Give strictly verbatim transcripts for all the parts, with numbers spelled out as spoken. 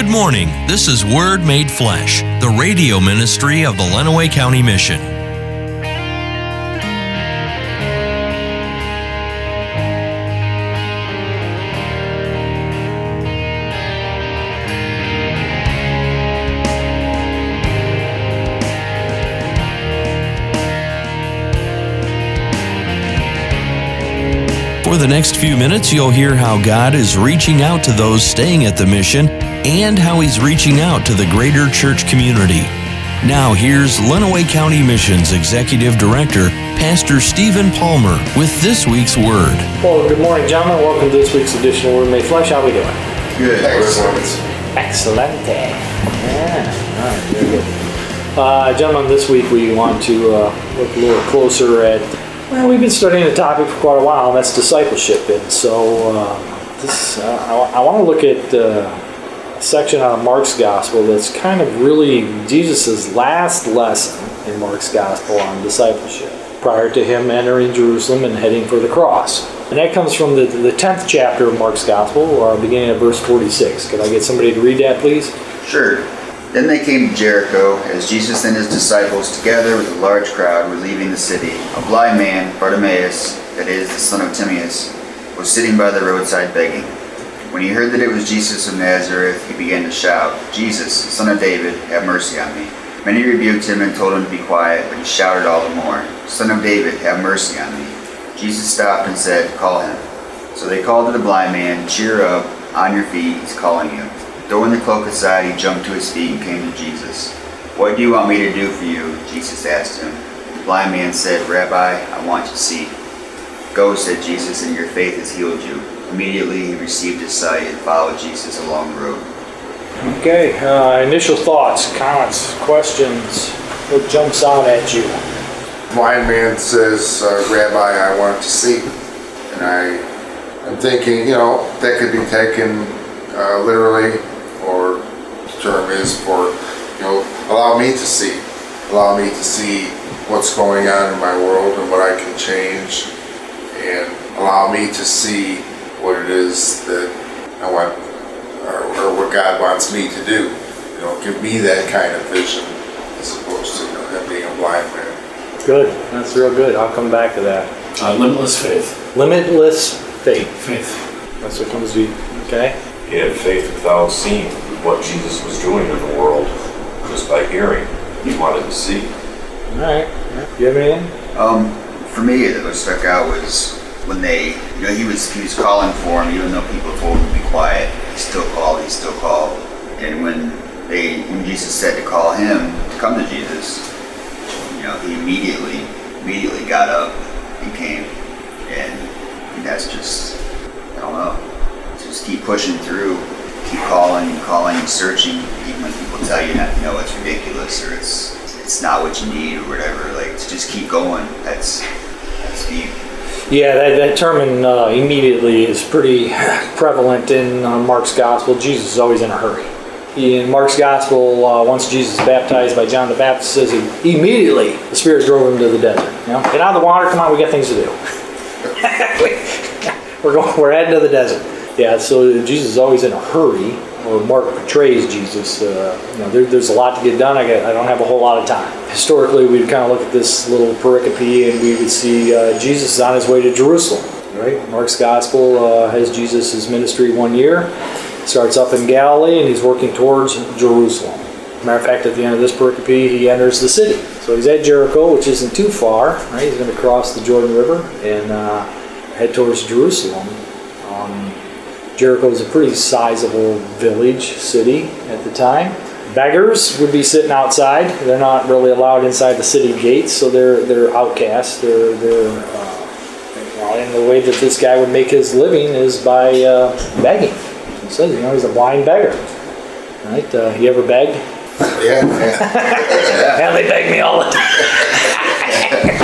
morning. This is Word Made Flesh, the radio ministry of the Lenawee County Mission. For the next few minutes, you'll hear how God is reaching out to those staying at the mission and how He's reaching out to the greater church community. Now, here's Lenawee County Mission's Executive Director, Pastor Stephen Palmer, with this week's Word. Well, good morning, gentlemen. Welcome to this week's edition of Word Made Flesh. How are we doing? Good. Excellent. Excellent. Yeah. All right, very good. Uh, gentlemen, this week we want to uh, look a little closer at, well, we've been studying the topic for quite a while, and that's discipleship. And so uh, this, uh, I, I want to look at uh, a section out of Mark's Gospel that's kind of really Jesus' last lesson in Mark's Gospel on discipleship, prior to Him entering Jerusalem and heading for the cross. And that comes from the, the tenth chapter of Mark's Gospel, uh, beginning at verse forty-six. Could I get somebody to read that, please? Sure. Then they came to Jericho, as Jesus and his disciples, together with a large crowd, were leaving the city. A blind man, Bartimaeus, that is, the son of Timaeus, was sitting by the roadside begging. When he heard that it was Jesus of Nazareth, he began to shout, "Jesus, son of David, have mercy on me." Many rebuked him and told him to be quiet, but he shouted all the more, "Son of David, have mercy on me." Jesus stopped and said, "Call him." So they called to the blind man, "Cheer up, on your feet, he's calling you." Throwing the cloak aside, he jumped to his feet and came to Jesus. "What do you want me to do for you?" Jesus asked him. The blind man said, "Rabbi, I want to see." "Go," said Jesus, "and your faith has healed you." Immediately he received his sight and followed Jesus along the road. Okay, uh, initial thoughts, comments, questions. What jumps out at you? Blind man says, uh, "Rabbi, I want to see." And I, I'm thinking, you know, that could be taken uh, literally, or the term is for, you know, allow me to see. Allow me to see what's going on in my world and what I can change. And allow me to see what it is that I want, or, or what God wants me to do. You know, give me that kind of vision as opposed to, you know, him being a blind man. Good. That's real good. I'll come back to that. Uh, limitless faith. Limitless faith. Faith. That's what comes to you. Okay. He had faith without seeing what Jesus was doing in the world, just by hearing. He wanted to see. All right. You have anything? Um, for me, what stuck out was when they, you know, he was he was calling for him, even though people told him to be quiet. He still called. He still called. And when they, when Jesus said to call him to come to Jesus, you know, he immediately, immediately got up and came. And that's just, I don't know. Just keep pushing through, keep calling and calling and searching, even when people tell you not, you know, it's ridiculous or it's it's not what you need or whatever. Like, to just keep going. That's that's deep. Yeah, that, that term in, uh, immediately is pretty prevalent in uh, Mark's Gospel. Jesus is always in a hurry. In Mark's Gospel, uh, once Jesus is baptized by John the Baptist, says he, immediately the Spirit drove him to the desert. You know, get out of the water, come on, we got things to do. we're going, we're heading to the desert. Yeah, so Jesus is always in a hurry, or Mark portrays Jesus. Uh, you know, there, there's a lot to get done. I, get, I don't have a whole lot of time. Historically, we'd kind of look at this little pericope, and we would see uh, Jesus is on his way to Jerusalem. Right? Mark's Gospel uh, has Jesus' ministry one year. Starts up in Galilee, and he's working towards Jerusalem. Matter of fact, at the end of this pericope, he enters the city. So he's at Jericho, which isn't too far. Right? He's going to cross the Jordan River and uh, head towards Jerusalem. Um, Jericho is a pretty sizable village, city at the time. Beggars would be sitting outside. They're not really allowed inside the city gates, so they're they're outcasts. They're they're uh, well, and the way that this guy would make his living is by uh, begging. It says, you know, he's a blind beggar. Right? Uh, you ever begged? Yeah. Yeah. Yeah, they beg me all the time.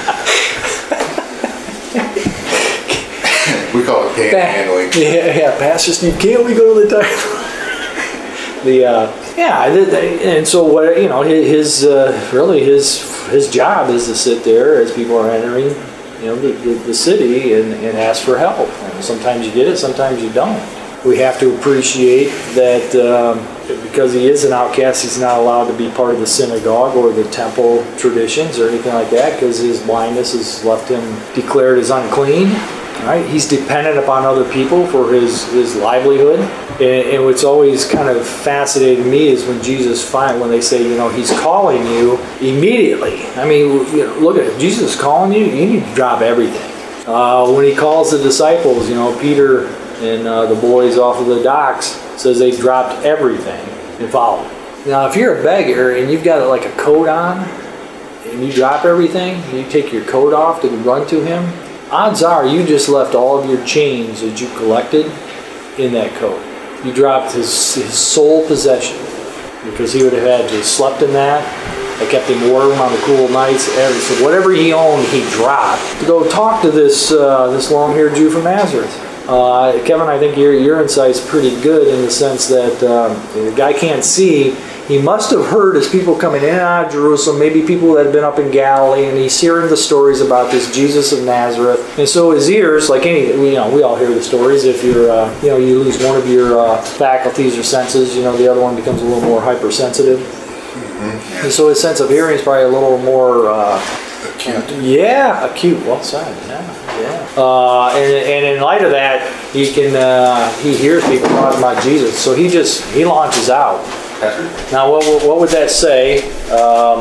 We call it panhandling. Yeah, yeah. Pastor Steve, can't we go to the time? the uh, yeah, the, the, and so what you know, his uh, really his his job is to sit there as people are entering, you know, the, the, the city and, and ask for help. And sometimes you get it, sometimes you don't. We have to appreciate that um, because he is an outcast, he's not allowed to be part of the synagogue or the temple traditions or anything like that, because his blindness has left him declared as unclean. Right? He's dependent upon other people for his, his livelihood. And, and what's always kind of fascinated me is when Jesus find when they say, you know, he's calling you immediately. I mean, you know, look at it. Jesus is calling you. You need to drop everything. Uh, when he calls the disciples, you know, Peter and uh, the boys off of the docks, says they dropped everything and followed him. Now, if you're a beggar and you've got like a coat on and you drop everything, you take your coat off to run to him, odds are you just left all of your chains that you collected in that coat. You dropped his, his sole possession, because he would have had to slept in that. It kept him warm on the cool nights. So whatever he owned, he dropped to go talk to this uh, this long-haired Jew from Nazareth. Uh, Kevin, I think your your insight's pretty good in the sense that um, the guy can't see. He must have heard as people coming in and out of Jerusalem, maybe people that had been up in Galilee, and he's hearing the stories about this Jesus of Nazareth. And so his ears, like any, you know, we all hear the stories. If you're, uh, you know, you lose one of your uh, faculties or senses, you know, the other one becomes a little more hypersensitive. Mm-hmm. And so his sense of hearing is probably a little more uh, acute. Yeah, acute. Well said. Yeah, yeah. Uh, and, and in light of that, he can uh, he hears people talking about Jesus. So he just he launches out. Now, what, what would that say um,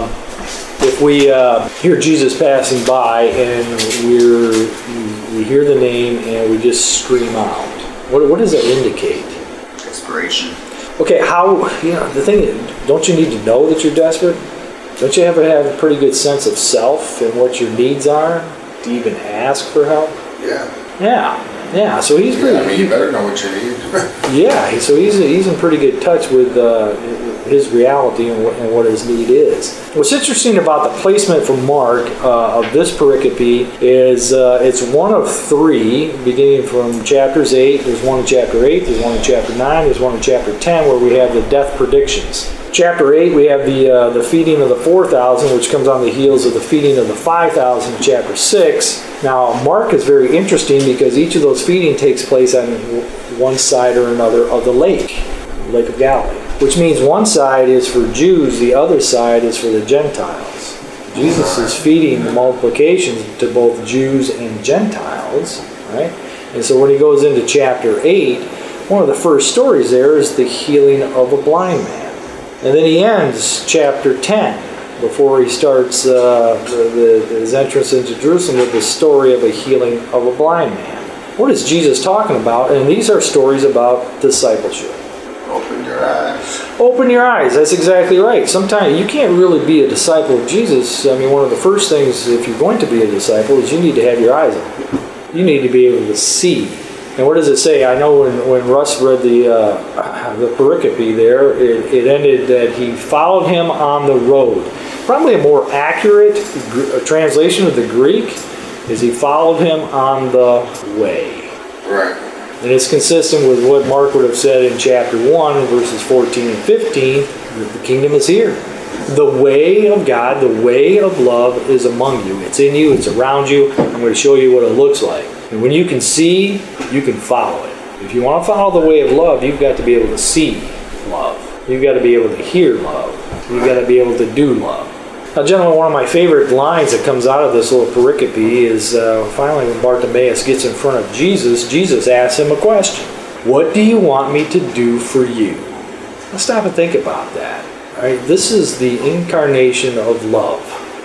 if we uh, hear Jesus passing by and we're, we hear the name and we just scream out? What, what does that indicate? Desperation. Okay, how, you know, the thing is, don't you need to know that you're desperate? Don't you ever have a pretty good sense of self and what your needs are to even ask for help? Yeah. Yeah. Yeah, so he's pretty. Yeah, I mean, you better know what you need. Yeah, so he's he's in pretty good touch with uh, his reality and what, and what his need is. What's interesting about the placement for Mark uh, of this pericope is uh, it's one of three, beginning from chapters eight. There's one in chapter eight. There's one in chapter nine. There's one in chapter ten, where we have the death predictions. Chapter eight, we have the uh, the feeding of the four thousand, which comes on the heels of the feeding of the five thousand in chapter six. Now, Mark is very interesting because each of those feeding takes place on one side or another of the lake, Lake of Galilee, which means one side is for Jews, the other side is for the Gentiles. Jesus is feeding the multiplications to both Jews and Gentiles, right? And so when he goes into chapter eight, one of the first stories there is the healing of a blind man. And then he ends chapter ten, before he starts uh, the, the, his entrance into Jerusalem, with the story of a healing of a blind man. What is Jesus talking about? And these are stories about discipleship. Open your eyes. Open your eyes. That's exactly right. Sometimes you can't really be a disciple of Jesus. I mean, one of the first things, if you're going to be a disciple, is you need to have your eyes open. You need to be able to see. And what does it say? I know when, when Russ read the uh, the pericope there, it, it ended that he followed him on the road. Probably a more accurate gr- translation of the Greek is he followed him on the way. Right. And it's consistent with what Mark would have said in chapter one, verses fourteen and fifteen, that the kingdom is here. The way of God, the way of love is among you. It's in you, it's around you. I'm going to show you what it looks like. And when you can see, you can follow it. If you want to follow the way of love, you've got to be able to see love. You've got to be able to hear love. You've got to be able to do love. Now, gentlemen, one of my favorite lines that comes out of this little pericope is uh, finally when Bartimaeus gets in front of Jesus, Jesus asks him a question. What do you want me to do for you? Let's stop and think about that. All right, this is the incarnation of love.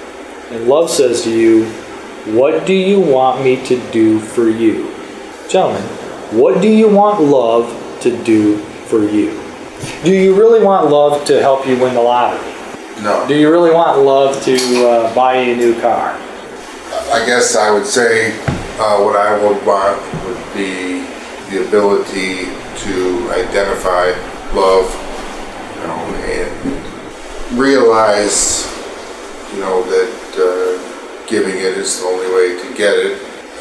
And love says to you, what do you want me to do for you? Gentlemen, what do you want love to do for you? Do you really want love to help you win the lottery? No. Do you really want love to uh, buy you a new car? I guess I would say uh, what I would want would be the ability to identify love, you know, and realize, you know, that uh, giving it is the only way to get it,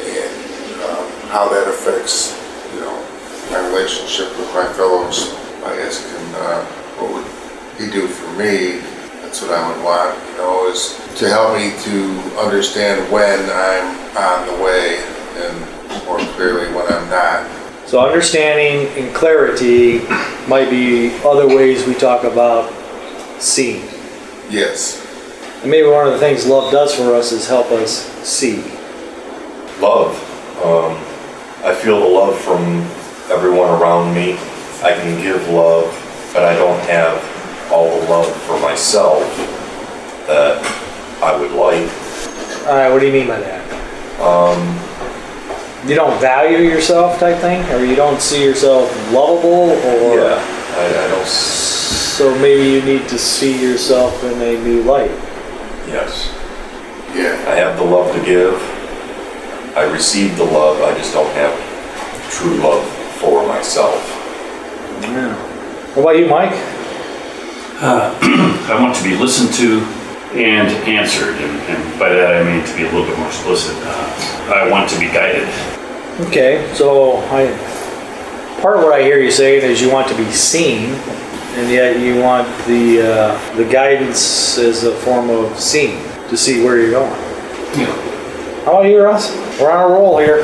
and um, how that affects, you know, my relationship with my fellows. I guess can uh, what would he do for me? That's what I would want, you know, is to help me to understand when I'm on the way and more clearly when I'm not. So understanding and clarity might be other ways we talk about seeing. Yes. And maybe one of the things love does for us is help us see. Love. Um, I feel the love from everyone around me. I can give love, but I don't have all the love for myself that I would like. All right, what do you mean by that? Um, You don't value yourself type thing? Or you don't see yourself lovable? Or yeah, I, I don't. s- So maybe you need to see yourself in a new light. Yes, Yeah. I have the love to give. I receive the love. I just don't have true love for myself. What about you, Mike? I want to be listened to and answered, and, and by that I mean to be a little bit more explicit. Uh, I want to be guided. Okay, so I, part of what I hear you saying is you want to be seen, and yet you want the uh, the guidance as a form of seeing, to see where you're going. Yeah. How about you, Russ? We're on a roll here.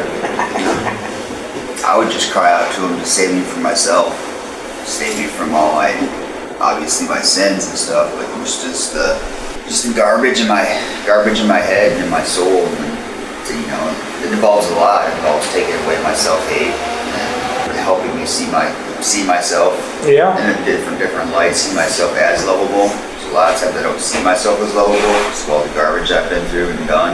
I would just cry out to him to save me from myself, save me from all my, obviously my sins and stuff, but just just the just the garbage in my garbage in my head and in my soul. And you know, it involves a lot. It involves taking away my self-hate and helping me see my see myself Yeah. in a different different light, see myself as lovable. So a lot of times I don't see myself as lovable because of all the garbage I've been through and done.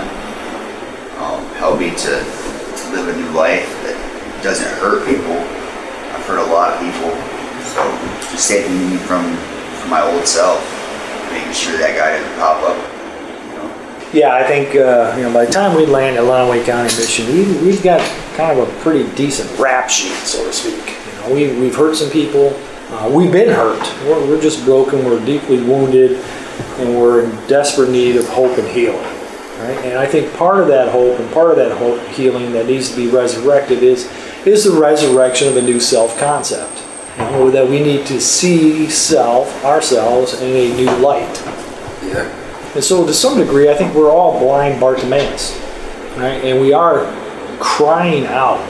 Um, help me to live a new life that doesn't hurt people. I've hurt a lot of people, so just saving me from from my old self, making sure that guy doesn't pop up. You know? Yeah, I think uh, you know by the time we land at Lenawee County Mission, we, we've got kind of a pretty decent rap sheet, so to speak. You know, we we've hurt some people. Uh, we've been hurt. We're, we're just broken. We're deeply wounded, and we're in desperate need of hope and healing. Right? And I think part of that hope and part of that hope healing that needs to be resurrected is is the resurrection of a new self-concept. You know, that we need to see self, ourselves, in a new light. Yeah. And so to some degree, I think we're all blind Bartimaeus. Right? And we are crying out,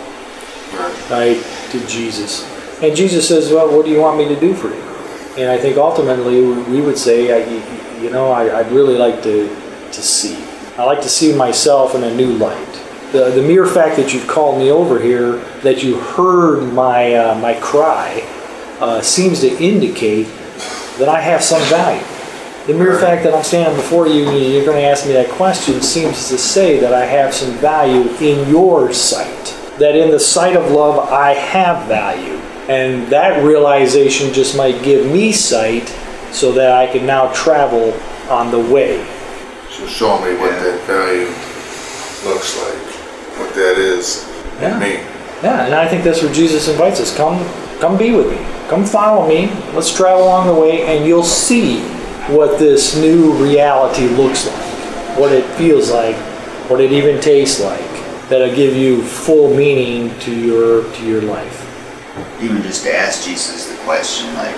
Right. right, to Jesus. And Jesus says, well, what do you want me to do for you? And I think ultimately we would say, I, you know, I, I'd really like to, to see. I like to see myself in a new light. The, the mere fact that you've called me over here, that you heard my, uh, my cry, uh, seems to indicate that I have some value. The mere fact that I'm standing before you and you're going to ask me that question seems to say that I have some value in your sight. That in the sight of love, I have value. And that realization just might give me sight so that I can now travel on the way. So show me what Yeah. that value looks like, what that is Yeah. in me. Yeah, and I think that's where Jesus invites us. Come, come be with me. Come follow me. Let's travel along the way, and you'll see what this new reality looks like, what it feels like, what it even tastes like. That'll give you full meaning to your to your life. Even just to ask Jesus the question, like,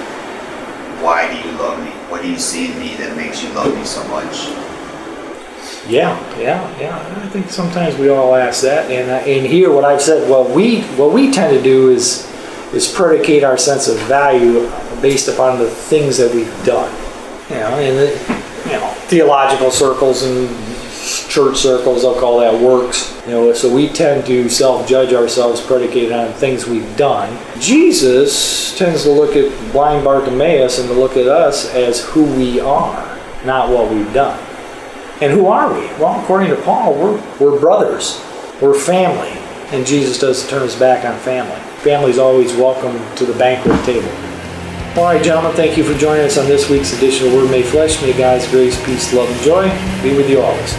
why do you love me? What do you see in me that makes you love me so much? Yeah, yeah, yeah. I think sometimes we all ask that, and uh, and here what I've said, what we what we tend to do is is predicate our sense of value based upon the things that we've done. You know, in the you know theological circles and church circles, they'll call that works. You know, so we tend to self-judge ourselves predicated on things we've done. Jesus tends to look at blind Bartimaeus and to look at us as who we are, not what we've done. And who are we? Well, according to Paul, we're, we're brothers. We're family. And Jesus doesn't turn his back on family. Family's always welcome to the banquet table. All right, gentlemen, thank you for joining us on this week's edition of Word Made Flesh. May God's grace, peace, love, and joy be with you always.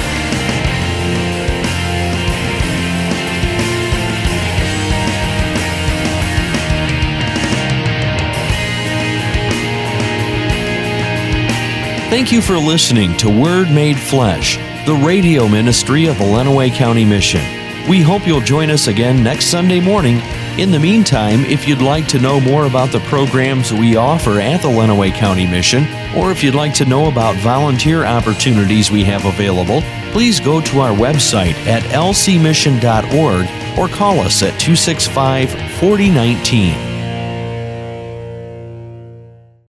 Thank you for listening to Word Made Flesh, the radio ministry of the Lenawee County Mission. We hope you'll join us again next Sunday morning In the meantime, if you'd like to know more about the programs we offer at the Lenawee County Mission, or if you'd like to know about volunteer opportunities we have available, please go to our website at l c mission dot org or call us at two six five, four oh one nine.